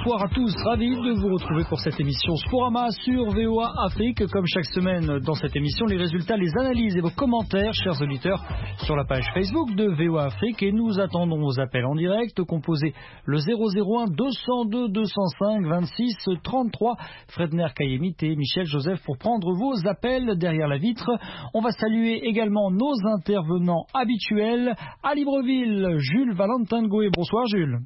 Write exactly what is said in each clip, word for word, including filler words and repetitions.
bonsoir à tous, ravi de vous retrouver pour cette émission Sporama sur V O A Afrique. Comme chaque semaine dans cette émission, les résultats, les analyses et vos commentaires, chers auditeurs, sur la page Facebook de V O A Afrique. Et nous attendons vos appels en direct, composez le zéro zéro un deux zéro deux deux zéro cinq vingt-six trente-trois. Fredner Kayemit et Michel Joseph pour prendre vos appels derrière la vitre. On va saluer également nos intervenants habituels. À Libreville, Jules Valentin Goué. Bonsoir Jules.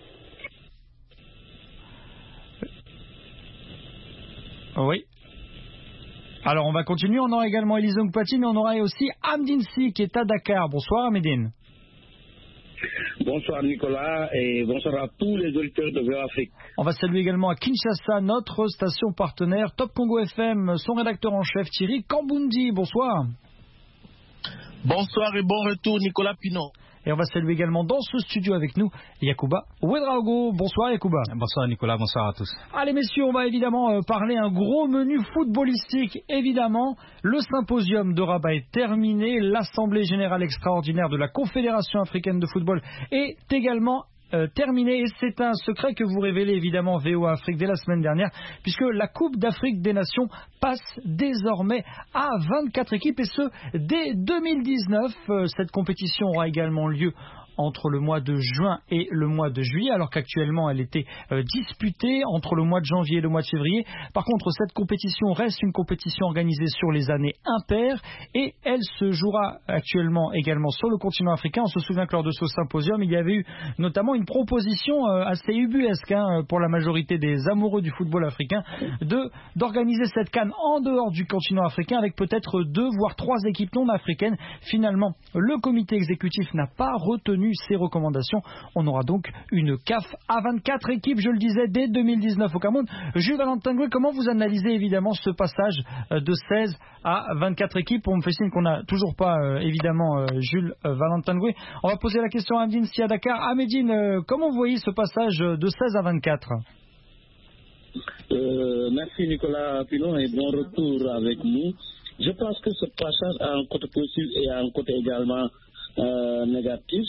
Oui. Alors on va continuer, on aura également Elisa Nkpati, mais on aura aussi Amdine Si qui est à Dakar. Bonsoir Amdine. Bonsoir Nicolas et bonsoir à tous les auditeurs de V O A Afrique. On va saluer également à Kinshasa notre station partenaire Top Congo F M, son rédacteur en chef Thierry Kambundi. Bonsoir. Bonsoir et bon retour Nicolas Pinot. Et on va saluer également dans ce studio avec nous Yacouba Ouedraogo. Bonsoir Yacouba. Bonsoir Nicolas, bonsoir à tous. Allez messieurs, on va évidemment parler un gros menu footballistique. Évidemment, le symposium de Rabat est terminé. L'Assemblée générale extraordinaire de la Confédération africaine de football est également Euh, terminé, et c'est un secret que vous révélez évidemment V O A Afrique dès la semaine dernière, puisque la Coupe d'Afrique des Nations passe désormais à vingt-quatre équipes, et ce dès deux mille dix-neuf. Euh, cette compétition aura également lieu entre le mois de juin et le mois de juillet, alors qu'actuellement elle était euh, disputée entre le mois de janvier et le mois de février. Par contre, cette compétition reste une compétition organisée sur les années impaires, et elle se jouera actuellement également sur le continent africain. On se souvient que lors de ce symposium, il y avait eu notamment une proposition euh, assez ubuesque hein, pour la majorité des amoureux du football africain de d'organiser cette CAN en dehors du continent africain, avec peut-être deux voire trois équipes non africaines. Finalement, le comité exécutif n'a pas retenu ces recommandations. On aura donc une C A F à vingt-quatre équipes, je le disais, dès deux mille dix-neuf au Cameroun. Jules Valentin Goué, comment vous analysez évidemment ce passage de seize à vingt-quatre équipes? On me fait signe qu'on n'a toujours pas euh, évidemment euh, Jules euh, Valentin Goué. On va poser la question à Amdine Si à Dakar. Amédine, euh, comment vous voyez ce passage de seize à vingt-quatre? euh, Merci Nicolas Pinot et bon retour avec nous. Je pense que ce passage a un côté positif et a un côté également euh, négatif.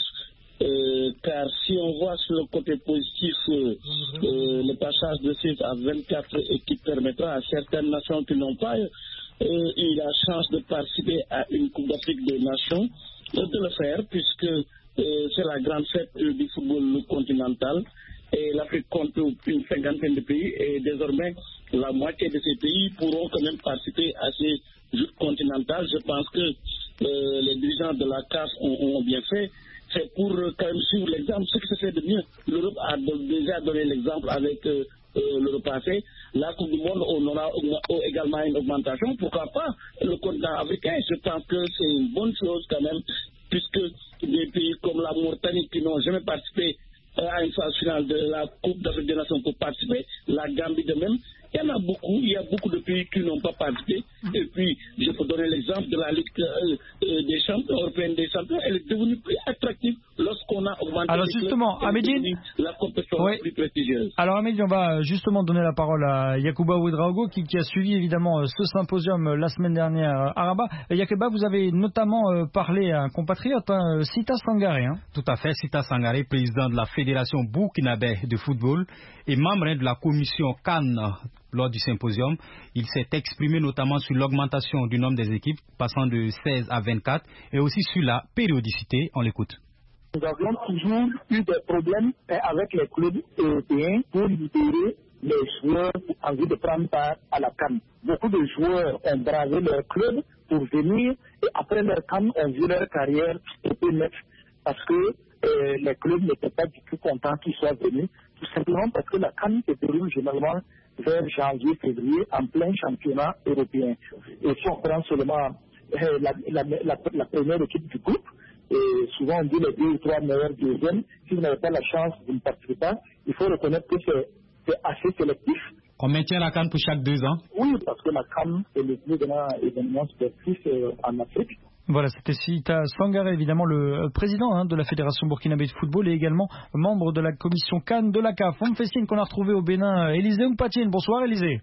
Euh, car si on voit sur le côté positif, euh, euh, le passage de seize à vingt-quatre équipes permettra à certaines nations qui n'ont pas euh, eu la chance de participer à une Coupe d'Afrique des Nations euh, de le faire, puisque euh, c'est la grande fête euh, du football continental et l'Afrique compte une cinquantaine de pays, et désormais la moitié de ces pays pourront quand même participer à ces Jeux continentaux. Je pense que euh, les dirigeants de la C A F ont, ont bien fait. C'est pour euh, quand même suivre l'exemple, ce qui se fait de mieux. L'Europe a déjà donné l'exemple avec euh, euh, l'Europe passé. La Coupe du Monde, on aura également une augmentation. Pourquoi pas le continent africain? Je pense que c'est une bonne chose quand même, puisque des pays comme la Mauritanie qui n'ont jamais participé à une phase finale de la Coupe d'Afrique des Nations pour participer, la Gambie de même. Il y en a beaucoup, il y a beaucoup de pays qui n'ont pas participé. Et puis, je peux donner l'exemple de la Ligue euh, euh, des champions, européenne des champions. Elle est devenue plus attractive lorsqu'on a augmenté. Alors justement, Amédine, la compétition oui. plus prestigieuse. Alors Amédine, on va justement donner la parole à Yacouba Ouedraogo qui, qui a suivi évidemment ce symposium la semaine dernière à Rabat. Yacouba, vous avez notamment parlé à un compatriote, hein, Sita Sangaré. Hein. Tout à fait, Sita Sangaré, président de la Fédération burkinabé de football et membre de la commission CAN. Lors du symposium, il s'est exprimé notamment sur l'augmentation du nombre des équipes, passant de seize à vingt-quatre, et aussi sur la périodicité. On l'écoute. Nous avons toujours eu des problèmes avec les clubs européens pour libérer les joueurs en vue de prendre part à la CAN. Beaucoup de joueurs ont bravé leur club pour venir, et après leur CAN, ont vu leur carrière stopper net parce que euh, les clubs n'étaient pas du tout contents qu'ils soient venus, tout simplement parce que la CAN se déroule généralement vers janvier, février, en plein championnat européen. Et si on prend seulement euh, la, la, la, la première équipe du groupe, et souvent on dit les deux ou trois meilleurs deuxièmes, si vous n'avez pas la chance de ne participer pas, il faut reconnaître que c'est assez sélectif. On maintient la CAN pour chaque deux ans? Oui, parce que la CAN est le plus grand événement sportif euh, en Afrique. Voilà, c'était Sita Sangaré, évidemment le président hein, de la Fédération burkinabé de football et également membre de la commission CAN de la C A F. On me fait signe qu'on a retrouvé au Bénin Élisée Nkpati. Bonsoir Élisée.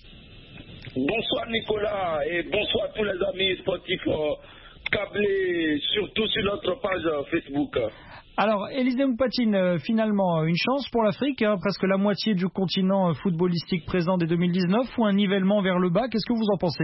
Bonsoir Nicolas et bonsoir à tous les amis sportifs euh, câblés, surtout sur notre page Facebook. Alors, Élisée Mpatine, euh, finalement, une chance pour l'Afrique, hein, presque la moitié du continent euh, footballistique présent dès deux mille dix-neuf, ou un nivellement vers le bas, qu'est-ce que vous en pensez?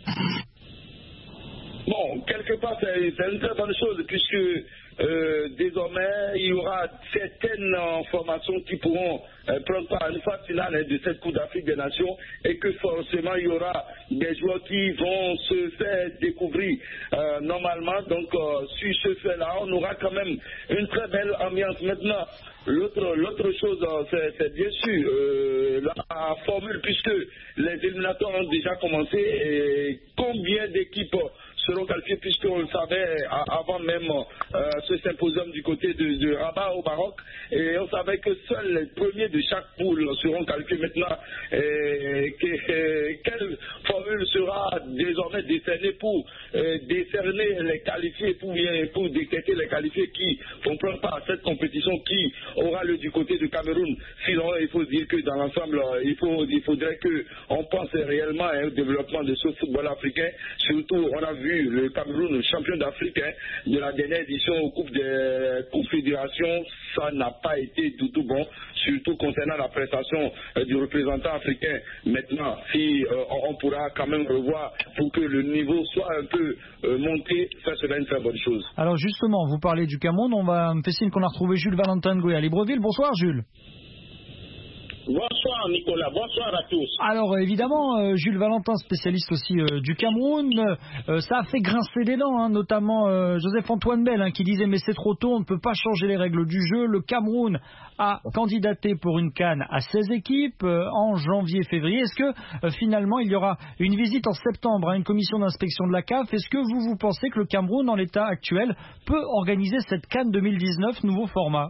Bon, quelque part, c'est une très bonne chose, puisque euh, désormais, il y aura certaines euh, formations qui pourront euh, prendre part à une phase finale hein, de cette Coupe d'Afrique des Nations, et que forcément, il y aura des joueurs qui vont se faire découvrir euh, normalement. Donc, euh, sur ce fait-là, on aura quand même une très belle ambiance. Maintenant, L'autre, l'autre chose, c'est, c'est bien sûr euh, la formule, puisque les éliminatoires ont déjà commencé, et combien d'équipes seront qualifiées, puisqu'on le savait avant même euh, ce symposium du côté de, de Rabat au Maroc, et on savait que seuls les premiers de chaque poule seront qualifiés. Maintenant, et, que, et, quelle formule sera désormais décernée pour euh, décerner les qualifiés, pour, pour détecter les qualifiés qui vont prendre part à cette compétition, qui aura lieu du côté du Cameroun? Sinon, il faut dire que dans l'ensemble, il, faut, il faudrait qu'on pense réellement hein, au développement de ce football africain. Surtout, on a vu le Cameroun champion d'Afrique hein, de la dernière édition au Coupe des Confédérations. Ça n'a pas été du tout bon, surtout concernant la prestation euh, du représentant africain. Maintenant, si euh, on pourra quand même revoir pour que le niveau soit un peu euh, monté, ça serait une très bonne chose. Alors justement, vous parlez du Cameroun, on va me fait signe qu'on a retrouvé Jules Valentin Ngoué à Libreville. Bonsoir Jules. Bonsoir Nicolas, bonsoir à tous. Alors évidemment, euh, Jules Valentin, spécialiste aussi euh, du Cameroun, euh, ça a fait grincer des dents, hein, notamment euh, Joseph-Antoine Bell hein, qui disait mais c'est trop tôt, on ne peut pas changer les règles du jeu. Le Cameroun a candidaté pour une CAN à seize équipes euh, en janvier-février. Est-ce que euh, finalement il y aura une visite en septembre à une commission d'inspection de la C A F? Est-ce que vous, vous pensez que le Cameroun, en l'état actuel, peut organiser cette CAN deux mille dix-neuf, nouveau format?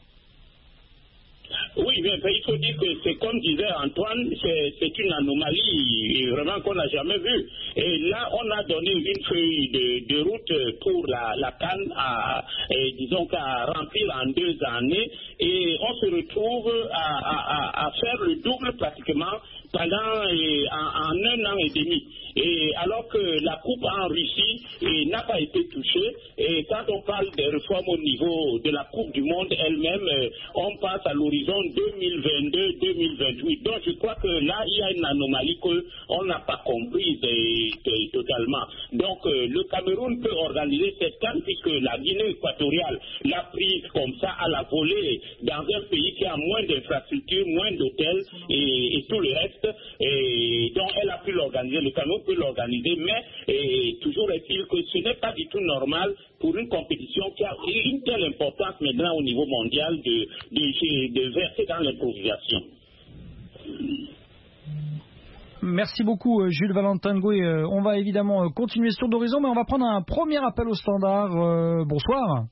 Oui, bien, il faut dire que c'est comme disait Antoine, c'est, c'est une anomalie vraiment qu'on n'a jamais vue. Et là, on a donné une feuille de, de route pour la, la CAN à, et, disons qu'à remplir en deux années, et on se retrouve à, à, à faire le double pratiquement pendant et, en, en un an et demi. Et alors que la coupe en Russie et, n'a pas été touchée, et quand on parle des réformes au niveau de la Coupe du Monde elle-même, on passe à l'horizon deux mille vingt-deux deux mille vingt-huit. Donc je crois que là, il y a une anomalie qu'on n'a pas comprise et, et, totalement. Donc euh, le Cameroun peut organiser cette CAN puisque la Guinée équatoriale l'a prise comme ça à la volée dans un pays qui a moins d'infrastructures, moins d'hôtels et, et tout le reste. Et donc elle a pu l'organiser, le Cameroun peut l'organiser, mais et, toujours est-il que ce n'est pas du tout normal pour une compétition qui a une telle importance maintenant au niveau mondial de, de, de verser dans l'improvisation. Merci beaucoup Jules Valentin Ngoué. On va évidemment continuer sur d'horizon, mais on va prendre un premier appel au standard. Euh, bonsoir.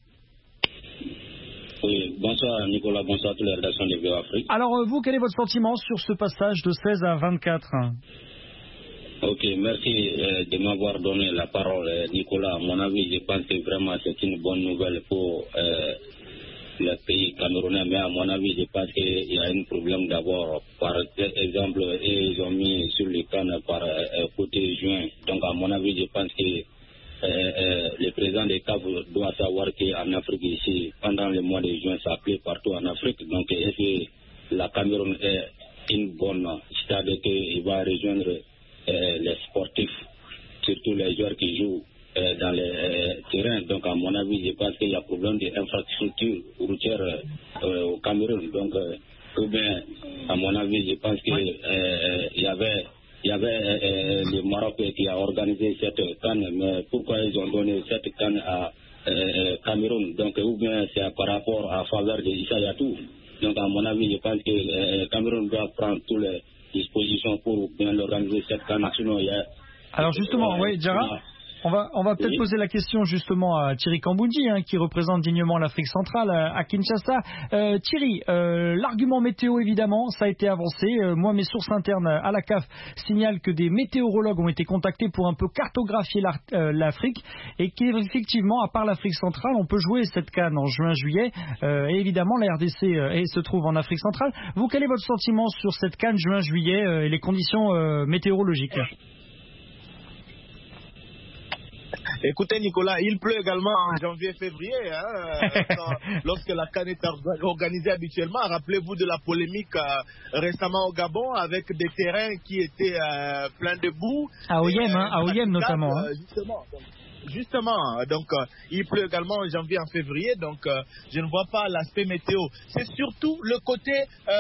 Oui, bonsoir Nicolas, bonsoir à toutes les rédactions de V O Afrique. Alors vous, quel est votre sentiment sur ce passage de seize à vingt-quatre? Ok, merci euh, de m'avoir donné la parole, euh, Nicolas. À mon avis, je pense que vraiment c'est une bonne nouvelle pour euh, le pays camerounais, mais à mon avis, je pense qu'il y a un problème d'abord. Par exemple, ils ont mis sur le CAN par euh, côté juin. Donc, à mon avis, je pense que euh, euh, le président des C A F doit savoir qu'en Afrique, ici, pendant le mois de juin, ça plaît partout en Afrique. Donc, est-ce que la Cameroun est une bonne, c'est-à-dire qu'il va rejoindre euh, les sportifs, surtout les joueurs qui jouent euh, dans les euh, terrains. Donc, à mon avis, je pense qu'il y a problème d'infrastructure routière euh, au Cameroun. Donc, euh, ou bien, à mon avis, je pense qu'il euh, y avait, il y avait euh, le Maroc qui a organisé cette CAN, mais pourquoi ils ont donné cette CAN à euh, Cameroun? Donc, ou bien c'est par rapport à faveur de Issa Yatou. Donc, à mon avis, je pense que euh, Cameroun doit prendre toutes les dispositions pour bien l'organiser cette CAN. Sinon, il y a... Alors, justement, euh, oui, Djara, on va, on va peut-être oui. poser la question justement à Thierry Kamboundi, hein, qui représente dignement l'Afrique centrale à, à Kinshasa. Euh, Thierry, euh, l'argument météo, évidemment, ça a été avancé. Euh, moi, mes sources internes à la C A F signalent que des météorologues ont été contactés pour un peu cartographier euh, l'Afrique et qu'effectivement, à part l'Afrique centrale, on peut jouer cette CAN en juin-juillet. Euh, et évidemment, la R D C euh, se trouve en Afrique centrale. Vous, quel est votre sentiment sur cette CAN juin-juillet euh, et les conditions euh, météorologiques ? Écoutez Nicolas, il pleut également en janvier-février, hein, quand, lorsque la CAN est organisée habituellement. Rappelez-vous de la polémique euh, récemment au Gabon avec des terrains qui étaient euh, pleins de boue. À Oyem, hein, à Oyem notamment. Hein. Justement. Donc, Justement, donc euh, il pleut également en janvier, en février, donc euh, je ne vois pas l'aspect météo. C'est surtout le côté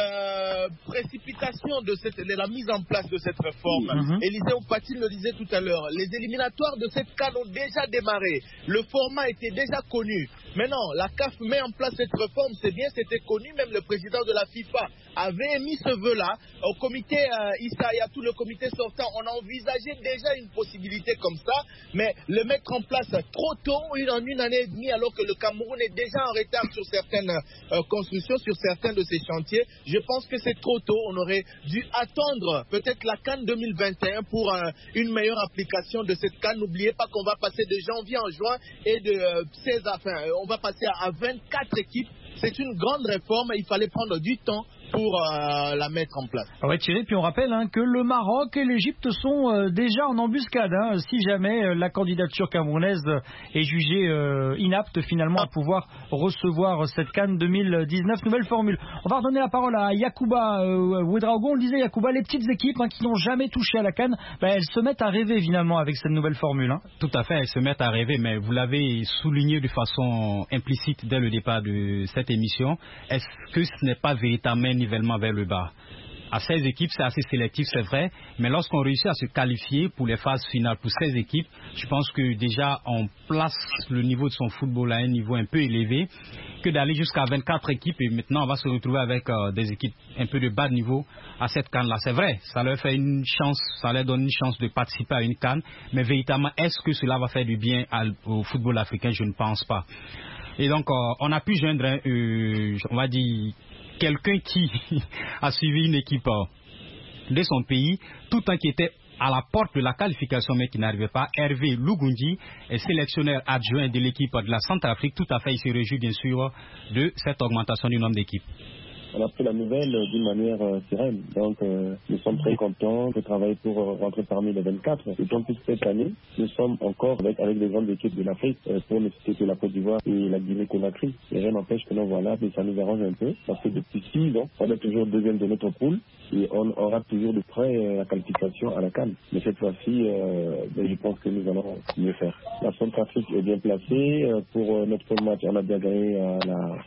euh, précipitation de, cette, de la mise en place de cette réforme. Mm-hmm. Élisée Opati le disait tout à l'heure, les éliminatoires de cette CAN ont déjà démarré. Le format était déjà connu. Maintenant, la C A F met en place cette réforme, c'est bien, c'était connu, même le président de la FIFA avait émis ce vœu-là. Au comité euh, Issa et à tout le comité sortant, on a envisagé déjà une possibilité comme ça, mais le mettre en place trop tôt, en une année et demie, alors que le Cameroun est déjà en retard sur certaines euh, constructions, sur certains de ces chantiers, je pense que c'est trop tôt. On aurait dû attendre peut-être la CAN deux mille vingt et un pour euh, une meilleure application de cette CAN. N'oubliez pas qu'on va passer de janvier en juin et de euh, seize à fin. On va passer à vingt-quatre équipes. C'est une grande réforme et il fallait prendre du temps pour euh, la mettre en place. Ah ouais, Thierry, puis on rappelle hein, que le Maroc et l'Égypte sont euh, déjà en embuscade. Hein, si jamais euh, la candidature camerounaise euh, est jugée euh, inapte finalement à pouvoir recevoir cette CAN deux mille dix-neuf, nouvelle formule. On va redonner la parole à Yacouba euh, Ouedraogo. On le disait, Yacouba, les petites équipes hein, qui n'ont jamais touché à la CAN, ben, elles se mettent à rêver finalement avec cette nouvelle formule. Hein. Tout à fait, elles se mettent à rêver, mais vous l'avez souligné de façon implicite dès le départ de cette émission. Est-ce que ce n'est pas véritablement nivellement vers le bas? À seize équipes, c'est assez sélectif, c'est vrai, mais lorsqu'on réussit à se qualifier pour les phases finales pour seize équipes, je pense que déjà on place le niveau de son football à un niveau un peu élevé, que d'aller jusqu'à vingt-quatre équipes et maintenant on va se retrouver avec euh, des équipes un peu de bas de niveau à cette CAN-là. C'est vrai, ça leur fait une chance, ça leur donne une chance de participer à une CAN, mais véritablement, est-ce que cela va faire du bien à, au football africain? Je ne pense pas. Et donc, euh, on a pu joindre, euh, on va dire, quelqu'un qui a suivi une équipe euh, de son pays, tout en qui était à la porte de la qualification, mais qui n'arrivait pas. Hervé Lugunji est sélectionneur adjoint de l'équipe de la Centrafrique. Tout à fait, il se réjouit bien sûr de cette augmentation du nombre d'équipes. On a pris la nouvelle euh, d'une manière euh, sereine. Donc, euh, nous sommes très contents de travailler pour euh, rentrer parmi les vingt-quatre. D'autant plus cette année, nous sommes encore avec, avec les grandes équipes de l'Afrique, euh, pour ne citer que la Côte d'Ivoire et la Guinée-Conakry. Et rien n'empêche que nous voilà, mais ça nous arrange un peu, parce que depuis six ans, on est toujours deuxième de notre poule et on aura toujours de près euh, la qualification à la CAN. Mais cette fois-ci, euh, ben, je pense que nous allons mieux faire. La Centrafrique est bien placée. Euh, pour euh, notre premier match, on a bien gagné euh,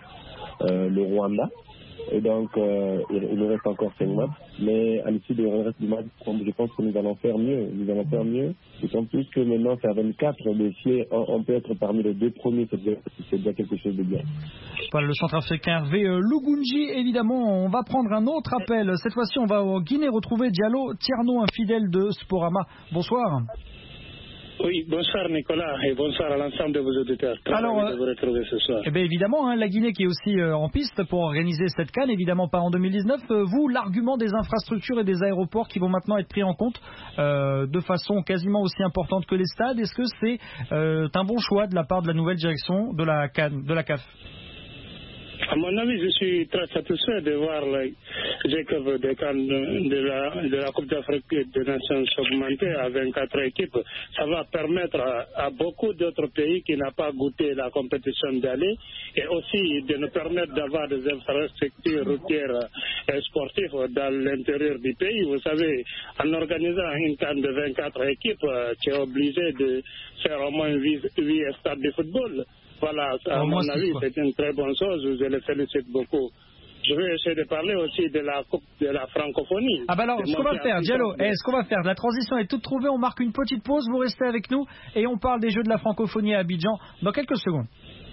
la, euh, le Rwanda. Et donc, euh, il, il nous reste encore cinq matchs. Mais à l'issue du reste du match, je pense que nous allons faire mieux. Nous allons faire mieux. D'autant plus que maintenant, c'est à vingt-quatre. Mais si on, on peut être parmi les deux premiers, c'est déjà, c'est déjà quelque chose de bien. Voilà, le centrafricain Hervé Lugunji, évidemment. On va prendre un autre appel. Cette fois-ci, on va au Guinée retrouver Diallo Tierno, un fidèle de Sporama. Bonsoir. Oui, bonsoir Nicolas et bonsoir à l'ensemble de vos auditeurs. Très Alors, ravi de vous retrouver ce soir. Eh bien évidemment, hein, la Guinée qui est aussi euh, en piste pour organiser cette CAN, évidemment pas en deux mille dix-neuf. Euh, vous, l'argument des infrastructures et des aéroports qui vont maintenant être pris en compte euh, de façon quasiment aussi importante que les stades, est-ce que c'est euh, un bon choix de la part de la nouvelle direction de la CAN, de la C A F? À mon avis, je suis très satisfait de voir l'équipe de CAN de la, de la Coupe d'Afrique des Nations augmenter à vingt-quatre équipes. Ça va permettre à, à beaucoup d'autres pays qui n'ont pas goûté la compétition d'aller et aussi de nous permettre d'avoir des infrastructures routières et sportives dans l'intérieur du pays. Vous savez, en organisant une CAN de vingt-quatre équipes, tu es obligé de faire au moins huit stades de football. Voilà, à mon avis, c'est une très bonne chose. Je les félicite beaucoup. Je vais essayer de parler aussi de la coupe de la francophonie. Ah bah alors, ce qu'on va faire, Diallo, eh, ce qu'on va faire, la transition est toute trouvée, on marque une petite pause, vous restez avec nous et on parle des Jeux de la francophonie à Abidjan dans quelques secondes.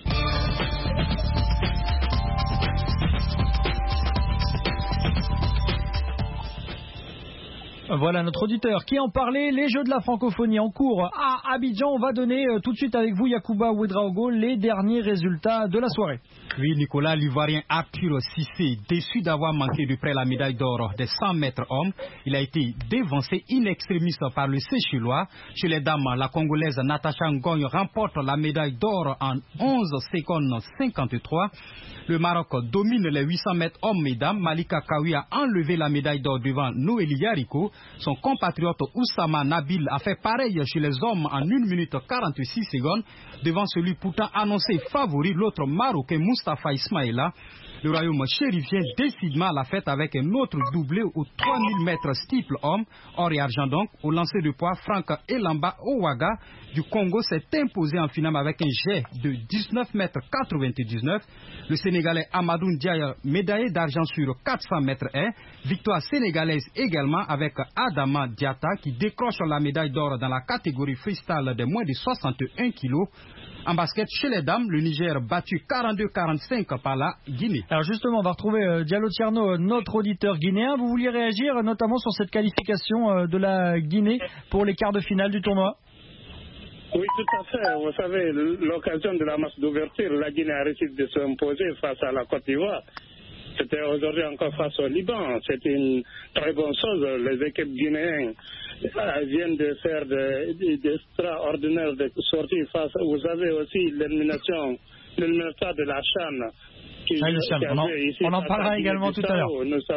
Voilà notre auditeur qui en parlait, les Jeux de la francophonie en cours à Abidjan. On va donner euh, tout de suite avec vous, Yacouba Ouedraogo, les derniers résultats de la soirée. Oui, Nicolas, l'Ivoirien Arthur Cissé, déçu d'avoir manqué de près la médaille d'or des cent mètres hommes, il a été dévancé in extremis par le Seychellois. Chez les dames, la Congolaise Natacha Ngogne remporte la médaille d'or en onze secondes cinquante-trois. Le Maroc domine les huit cents mètres hommes et dames. Malika Kawi a enlevé la médaille d'or devant Noélie Yariko. Son compatriote Oussama Nabil a fait pareil chez les hommes en en une minute quarante-six secondes devant celui pourtant annoncé favori, l'autre Marocain Mustapha Ismaïla. Le royaume chérifien décidement la fête avec un autre doublé aux trois mille mètres steeple homme, or et argent donc. Au lancer de poids, Franck Elamba Owaga du Congo s'est imposé en finale avec un jet de dix-neuf mètres quatre-vingt-dix-neuf. Le Sénégalais Amadou Ndiaye, médaillé d'argent sur quatre cents mètres un. Victoire sénégalaise également avec Adama Diatta qui décroche la médaille d'or dans la catégorie freestyle de moins de soixante et un kilos. En basket, chez les dames, le Niger battu quarante-deux à quarante-cinq par la Guinée. Alors justement, on va retrouver euh, Diallo Tierno, notre auditeur guinéen. Vous vouliez réagir notamment sur cette qualification euh, de la Guinée pour les quarts de finale du tournoi? Oui, tout à fait. Vous savez, l'occasion de la match d'ouverture, la Guinée a réussi de s'imposer face à la Côte d'Ivoire. C'était aujourd'hui encore face au Liban. C'est une très bonne chose. Les équipes guinéennes viennent de faire d'extraordinaires de, de sorties face. Vous avez aussi l'élimination, l'éliminatoire de la CHAN. Qui, ah, qui on, en, ici, on en parlera également tout à l'heure.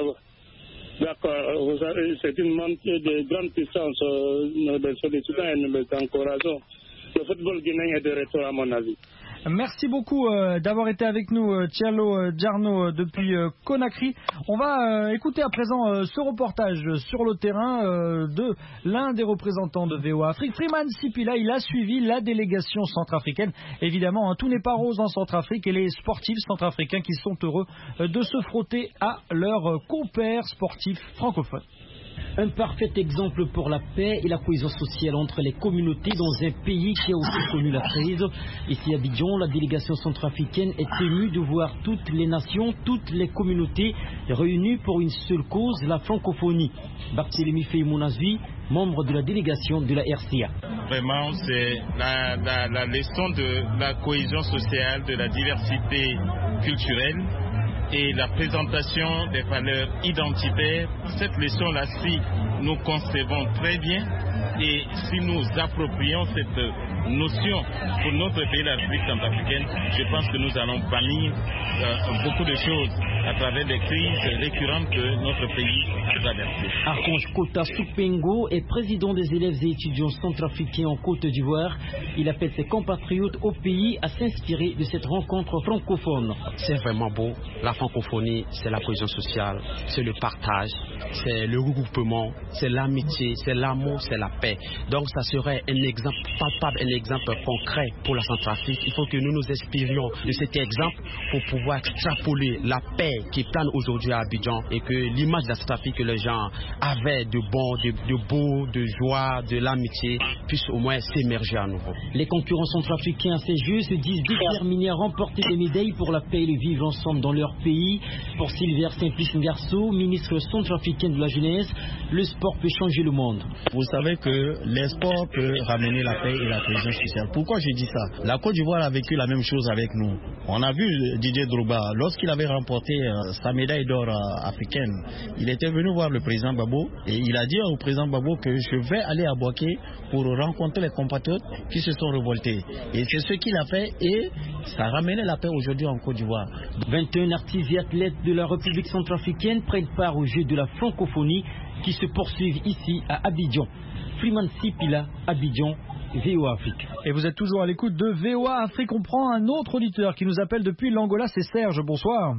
D'accord, c'est une montée de grande puissance. Nous les sollicitons et nous les encourageons. Le football guinéen est de retour à mon avis. Merci beaucoup euh, d'avoir été avec nous, euh, Diallo euh, Tierno, euh, depuis euh, Conakry. On va euh, écouter à présent euh, ce reportage sur le terrain euh, de l'un des représentants de V O A Afrique, Freeman Sipila. Il a suivi la délégation centrafricaine. Évidemment, hein, tout n'est pas rose en Centrafrique et les sportifs centrafricains qui sont heureux euh, de se frotter à leurs euh, compères sportifs francophones. Un parfait exemple pour la paix et la cohésion sociale entre les communautés dans un pays qui a aussi connu la crise. Ici à Abidjan, la délégation centrafricaine est émue de voir toutes les nations, toutes les communautés réunies pour une seule cause, la francophonie. Barthélémy Feymounazui, membre de la délégation de la R C A. Vraiment, c'est la, la, la leçon de la cohésion sociale, de la diversité culturelle et la présentation des valeurs identitaires. Cette leçon-là, si nous concevons très bien et si nous approprions cette notion pour notre pays, la République centrafricaine, je pense que nous allons bannir euh, beaucoup de choses à travers les crises récurrentes que notre pays a traversées. Archange Kota Soupengo est président des élèves et étudiants centrafricains en Côte d'Ivoire. Il appelle ses compatriotes au pays à s'inspirer de cette rencontre francophone. C'est vraiment beau. La francophonie, c'est la cohésion sociale, c'est le partage, c'est le regroupement, c'est l'amitié, c'est l'amour, c'est la paix. Donc ça serait un exemple palpable, un exemple concret pour la Centrafrique. Il faut que nous nous inspirions de cet exemple pour pouvoir extrapoler la paix qui plane aujourd'hui à Abidjan et que l'image de la Centrafrique que les gens avaient de bon, de, de beau, de joie, de l'amitié puisse au moins s'émerger à nouveau. Les concurrents centrafricains à ces Jeux se disent déterminés à remporter des médailles pour la paix et le vivre ensemble dans leur pays. Pour Silver Simplice Ngarso, ministre centrafricain de la jeunesse, le sport peut changer le monde. Vous savez que le sport peut ramener la paix et la cohésion sociale. Pourquoi je dis ça? La Côte d'Ivoire a vécu la même chose avec nous. On a vu Didier Drogba, lorsqu'il avait remporté euh, sa médaille d'or euh, africaine, il était venu voir le président Gbagbo et il a dit au président Gbagbo que je vais aller à Bouaké pour rencontrer les compatriotes qui se sont révoltés. Et c'est ce qu'il a fait et ça a ramené la paix aujourd'hui en Côte d'Ivoire. vingt et un artistes et athlètes de la République centrafricaine prennent part aux Jeux de la francophonie qui se poursuivent ici à Abidjan. Freeman Sipila, Abidjan, V O A Afrique. Et vous êtes toujours à l'écoute de V O A Afrique. On prend un autre auditeur qui nous appelle depuis l'Angola, c'est Serge. Bonsoir.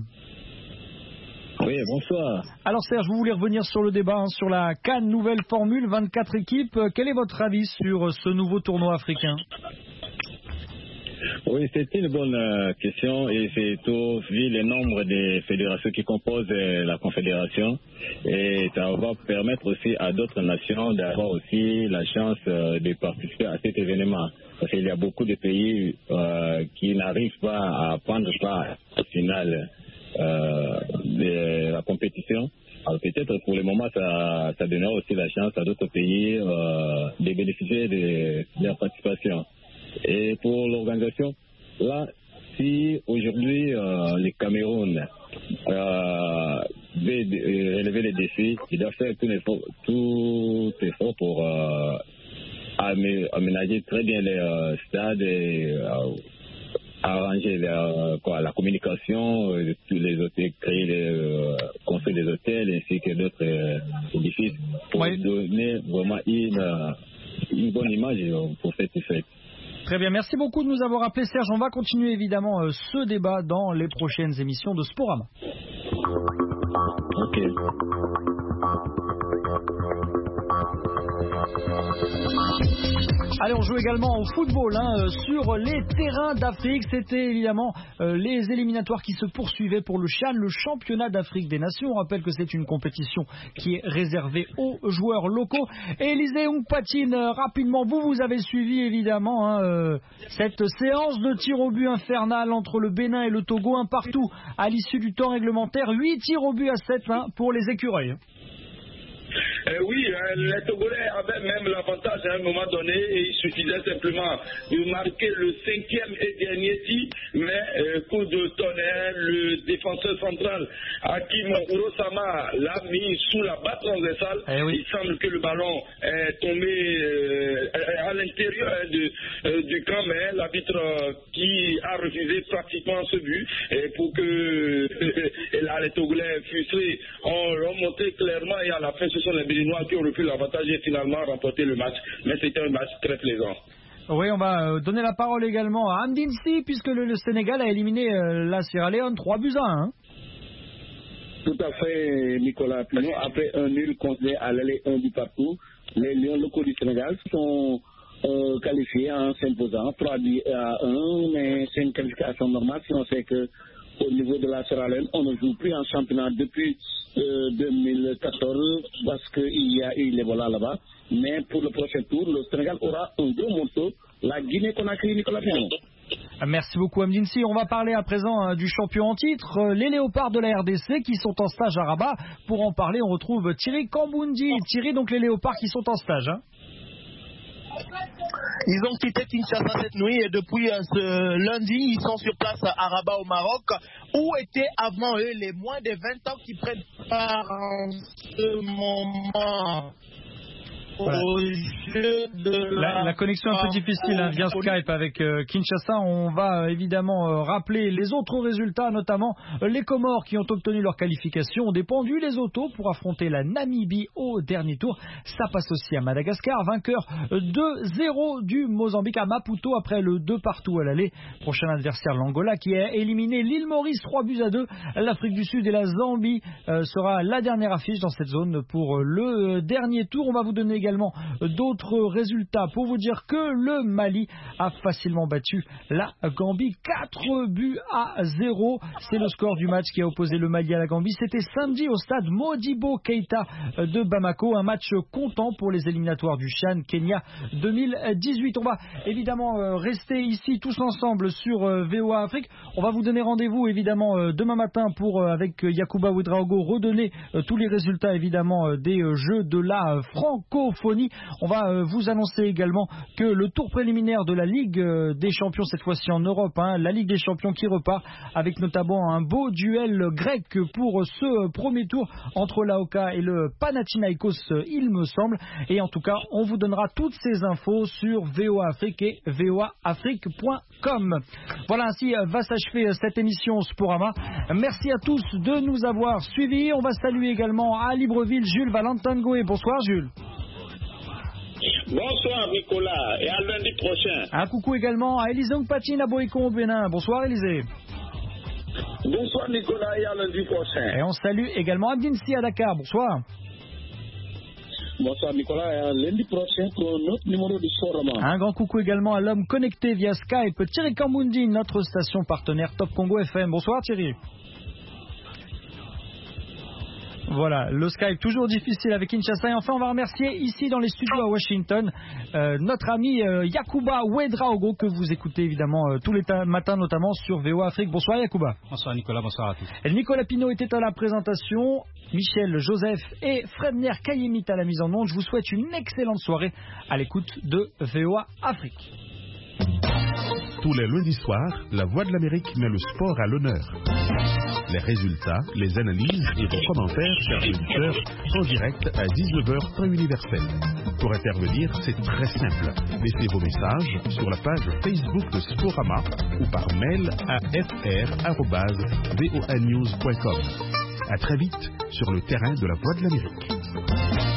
Oui, bonsoir. Alors Serge, vous voulez revenir sur le débat, hein, sur la CAN nouvelle formule, vingt-quatre équipes. Quel est votre avis sur ce nouveau tournoi africain ? Oui, c'est une bonne euh, question et c'est tout vu le nombre de fédérations qui composent euh, la confédération et ça va permettre aussi à d'autres nations d'avoir aussi la chance euh, de participer à cet événement parce qu'il y a beaucoup de pays euh, qui n'arrivent pas à prendre part au final euh, de la compétition. Alors peut-être pour le moment ça, ça donnera aussi la chance à d'autres pays euh, de bénéficier de, de la participation. Et pour l'organisation, là, si aujourd'hui euh, le Cameroun euh, veut relever les défis, il doit faire tout effort, tout effort pour euh, aménager très bien les euh, stades et euh, arranger la, quoi, la communication, euh, tous les hôtels, créer les, euh, construire des hôtels ainsi que d'autres euh, édifices pour oui. donner vraiment une... Euh, une bonne image pour cette fête. Très bien, merci beaucoup de nous avoir appelés, Serge. On va continuer évidemment euh, ce débat dans les prochaines émissions de Sporama. Ok. Allez, on joue également au football hein, euh, sur les terrains d'Afrique. C'était évidemment euh, les éliminatoires qui se poursuivaient pour le CHAN, le championnat d'Afrique des Nations. On rappelle que c'est une compétition qui est réservée aux joueurs locaux. Et Élisée Ongpatine, euh, rapidement, vous, vous avez suivi évidemment hein, euh, cette séance de tir au but infernal entre le Bénin et le Togo, un partout à l'issue du temps réglementaire. huit tirs au but à sept hein, pour les écureuils. Euh, oui, euh, les Togolais avaient même l'avantage à un moment donné et il suffisait simplement de marquer le cinquième et dernier tir, mais euh, coup de tonnerre, le défenseur central Hakim Urosama l'a mis sous la barre transversale. Eh oui. Il semble que le ballon est tombé euh, à l'intérieur de, euh, du camp, mais l'arbitre euh, qui a refusé pratiquement ce but et pour que euh, et là, les Togolais frustrés ont remonté clairement et à la fin ce sont les Béninois qui ont repris l'avantage et finalement remporté le match. Mais c'était un match très plaisant. Oui, on va donner la parole également à Amdine Si, puisque le, le Sénégal a éliminé euh, la Sierra Leone trois buts à un. Hein. Tout à fait, Nicolas Pino. Après un nul considéré à l'aller un but partout, les Lions locaux du Sénégal sont euh, qualifiés en s'imposant trois buts à un, mais c'est une qualification normale si on sait que au niveau de la Sierra Leone, on ne joue plus en championnat depuis euh, deux mille quatorze parce qu'il y a eu l'Ebola là-bas. Mais pour le prochain tour, le Sénégal aura un gros morceau, la Guinée-Conakry, Nicolas Piano. Merci beaucoup Amdine Si. On va parler à présent euh, du champion en titre, euh, les Léopards de la R D C qui sont en stage à Rabat. Pour en parler, on retrouve Thierry Kamboundi. Thierry, donc les Léopards qui sont en stage. Hein. Ils ont quitté Kinshasa cette nuit et depuis euh, ce lundi, ils sont sur place à Rabat au Maroc, où étaient avant eux les moins de vingt ans qui prennent part en ce moment. Voilà. Au jeu de la, la, la connexion est un peu difficile hein, via Skype avec euh, Kinshasa. On va euh, évidemment euh, rappeler les autres résultats, notamment euh, les Comores qui ont obtenu leur qualification ont dépendu les autos pour affronter la Namibie au dernier tour. Ça passe aussi à Madagascar, vainqueur euh, deux zéro du Mozambique à Maputo après le deux partout à l'aller. Prochain adversaire l'Angola qui a éliminé l'île Maurice trois buts à deux. L'Afrique du Sud et la Zambie euh, sera la dernière affiche dans cette zone pour euh, le euh, dernier tour. On va vous donner également d'autres résultats pour vous dire que le Mali a facilement battu la Gambie quatre buts à zéro. C'est le score du match qui a opposé le Mali à la Gambie. C'était samedi au stade Modibo Keïta de Bamako. Un match comptant pour les éliminatoires du CHAN Kenya deux mille dix-huit. On va évidemment rester ici tous ensemble sur V O A Afrique. On va vous donner rendez-vous évidemment demain matin pour avec Yacouba Ouedraogo redonner tous les résultats évidemment des Jeux de la Franco. On va vous annoncer également que le tour préliminaire de la Ligue des Champions, cette fois-ci en Europe, hein, la Ligue des Champions qui repart avec notamment un beau duel grec pour ce premier tour entre l'A O K et le Panathinaikos, il me semble. Et en tout cas, on vous donnera toutes ces infos sur V O A Afrique et v o a afrique point com. Voilà, ainsi va s'achever cette émission Sporama. Merci à tous de nous avoir suivis. On va saluer également à Libreville Jules Valentin Goé. Bonsoir Jules. Bonsoir Nicolas et à lundi prochain. Un coucou également à Élisée Ongpatine à Boïcon au Bénin. Bonsoir Élisée. Bonsoir Nicolas et à lundi prochain. Et on salue également Amdine Si à Dakar. Bonsoir. Bonsoir Nicolas et à lundi prochain pour notre numéro de Sporama. Un grand coucou également à l'homme connecté via Skype, Thierry Kamboundi, notre station partenaire Top Congo F M. Bonsoir Thierry. Voilà, le Skype toujours difficile avec Kinshasa. Et enfin, on va remercier ici dans les studios à Washington euh, notre ami euh, Yacouba Ouedraogo que vous écoutez évidemment euh, tous les matins, notamment sur V O A Afrique. Bonsoir Yacouba. Bonsoir Nicolas, bonsoir à tous. Et Nicolas Pino était à la présentation, Michel Joseph et Fredner Kayemit à la mise en onde. Je vous souhaite une excellente soirée à l'écoute de V O A Afrique. Tous les lundis soirs, la Voix de l'Amérique met le sport à l'honneur. Les résultats, les analyses et vos commentaires, chers auditeurs, en direct à dix-neuf heures temps universel. Pour intervenir, c'est très simple. Laissez vos messages sur la page Facebook de Sporama ou par mail à f r arobase v o a news point com. À très vite sur le terrain de la Voix de l'Amérique.